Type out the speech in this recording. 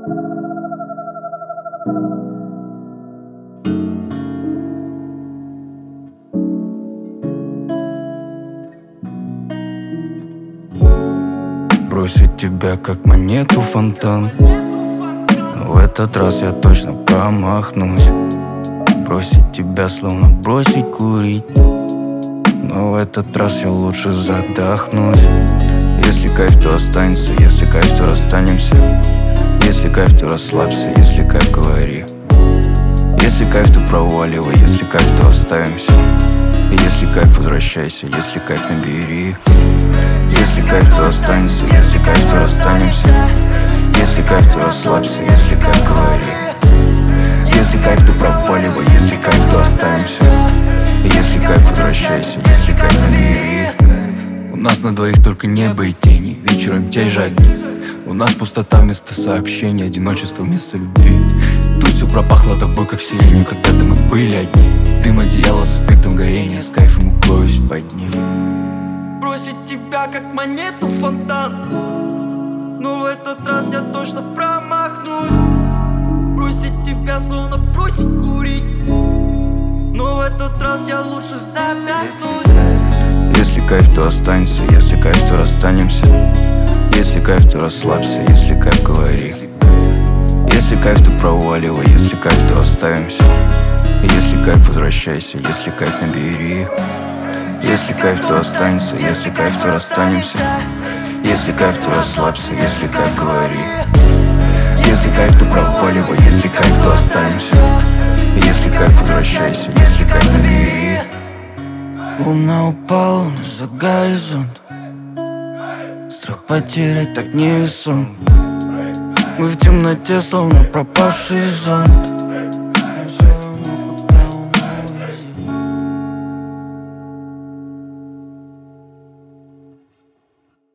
Бросить тебя как монету фонтан, но в этот раз я точно промахнусь. Бросить тебя словно бросить курить, но в этот раз я лучше задохнусь. Если кайф, то останется, если кайф, то расстанемся. Если кайф, то расслабься, если кайф, говори. Если кайф, то проваливай, если кайф, то оставимся. Если кайф, возвращайся, если кайф, набери. Если кайф, то останется, если кайф, то расстанемся. Если кайф, то расслабься, если кайф, говори. Если кайф, то проваливай, если кайф, то оставимся. Если кайф, возвращайся, если кайф, набери. У нас на двоих только небо и тени, вечером те же огни. У нас пустота вместо сообщений, одиночество вместо любви. Тут все пропахло тобой, как сиренью, когда-то мы были одни. Дым одеяла с эффектом горения, с кайфом укроюсь под ним. Бросить тебя как монету фонтан, но в этот раз я точно промахнусь. Бросить тебя словно бросить курить, но в этот раз я лучше задохнусь. Если кайф, то останется, если кайф, то расстанемся. Если кайф, то расслабься, если кайф, говори. Если кайф, то проваливай, если кайф, то оставимся. Если кайф, возвращайся, если кайф, набери. Если кайф, то останется, если кайф, то расстанемся. Если кайф, то расслабься, если кайф, говори. Если кайф, то проваливай, если кайф, то останемся. Если кайф, возвращайся, если кайф, набери. Луна упала вниз за горизонт, страх потерять так невесом. Мы в темноте, словно пропавший зонт.